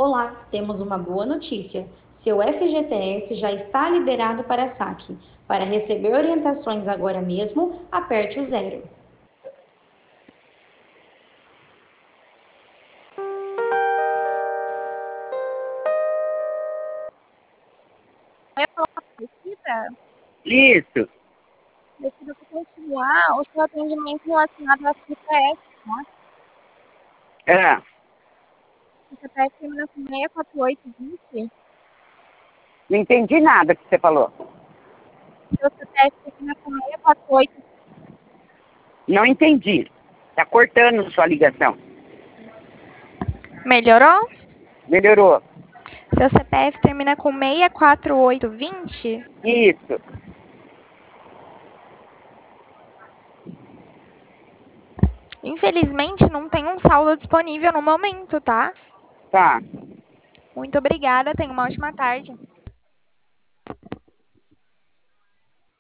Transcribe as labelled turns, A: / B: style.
A: Olá, temos uma boa notícia. Seu FGTS já está liberado para saque. Para receber orientações agora mesmo, aperte o zero.
B: Eu ia falar precisa,
C: Isso.
B: precisa continuar o seu atendimento relacionado ao CPF, tá?
C: É,
B: O CPF termina com 64820.
C: não entendi nada que você falou.
B: Seu CPF termina com 648.
C: Não entendi. Tá cortando sua ligação.
B: Melhorou?
C: Melhorou.
B: Seu CPF termina com 64820.
C: Isso.
B: Infelizmente, não tem um saldo disponível no momento, tá?
C: Tá.
B: Muito obrigada, tenha uma ótima tarde.